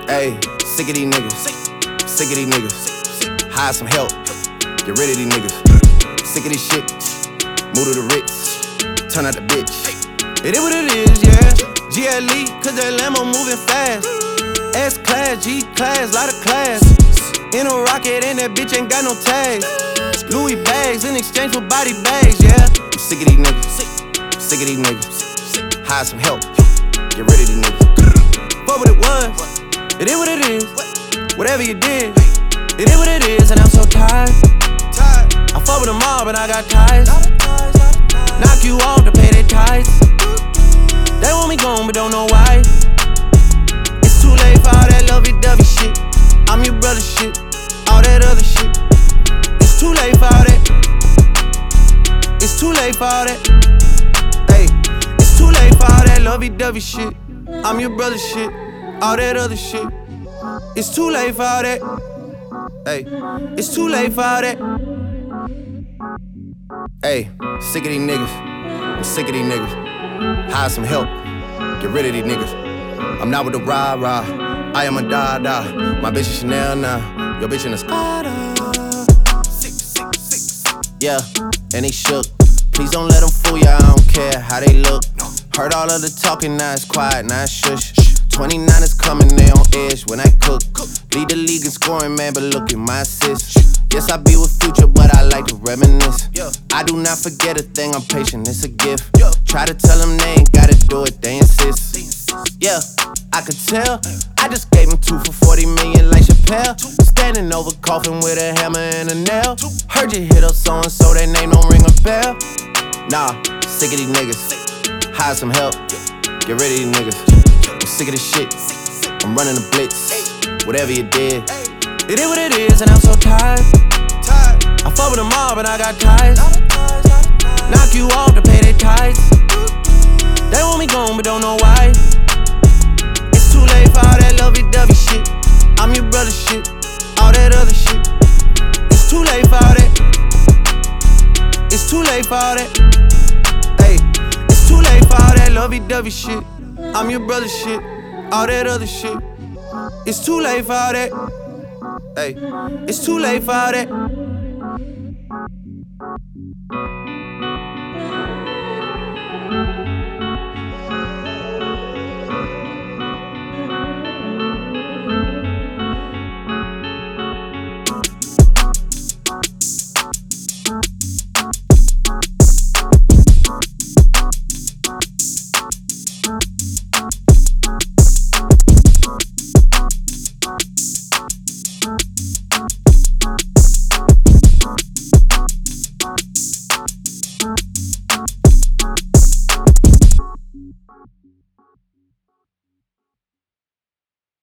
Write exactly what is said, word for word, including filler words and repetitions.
Ayy, sick of these niggas. Sick of these niggas. Hire some help. Get rid of these niggas. Sick of this shit. Move to the Ritz. Turn out the bitch. It is what it is, yeah. G L E, cause that Lambo moving fast. S-class, G-class, lot of class. In a rocket and that bitch ain't got no tags. Louis bags in exchange for body bags, yeah. I'm sick of these niggas. Sick of these niggas. Hire some help. Get rid of these niggas. Fuck what it was. It is what it is. Whatever you did, it is what it is, and I'm so tired. I fuck with them all, but I got ties. Knock you off to pay their ties. They want me gone, but don't know why. It's too late for all that lovey-dovey shit. I'm your brother shit, all that other shit. It's too late for all that. It's too late for all that. Hey, it's too late for all that lovey-dovey shit. I'm your brother shit, all that other shit. It's too late for all that. Hey, it's too late for all that. Hey, sick of these niggas. I'm sick of these niggas. Hire some help. Get rid of these niggas. I'm not with the rah-rah. I am a da-da. My bitch is Chanel now. Your bitch in a Spada. Yeah, and they shook. Please don't let them fool ya, I don't care how they look. Heard all of the talking, now it's quiet, now it's shush. twenty-nine is coming, they on edge when I cook. Lead the league in scoring, man, but look at my assists. Yes, I be with Future, but I like to reminisce. I do not forget a thing, I'm patient, it's a gift. Try to tell them they ain't gotta do it, they insist. Yeah, I could tell. I just gave him two for forty million like Chappelle. Standing over coffin with a hammer and a nail. Heard you hit up so-and-so, that name don't ring a bell. Nah, sick of these niggas. Hire some help, get rid of these niggas. I'm sick of this shit, I'm running the blitz. Whatever you did, it is what it is, and I'm so tired. I fuck with them all, but I got ties. Knock you off to pay their ties. They want me gone, but don't know why. It's too late for all that lovey-dovey shit. I'm your brother shit, all that other shit. It's too late for all that. It's too late for all that. Hey, it's too late for all that lovey-dovey shit. I'm your brother shit, all that other shit. It's too late for all that. Hey, it's too late for all that.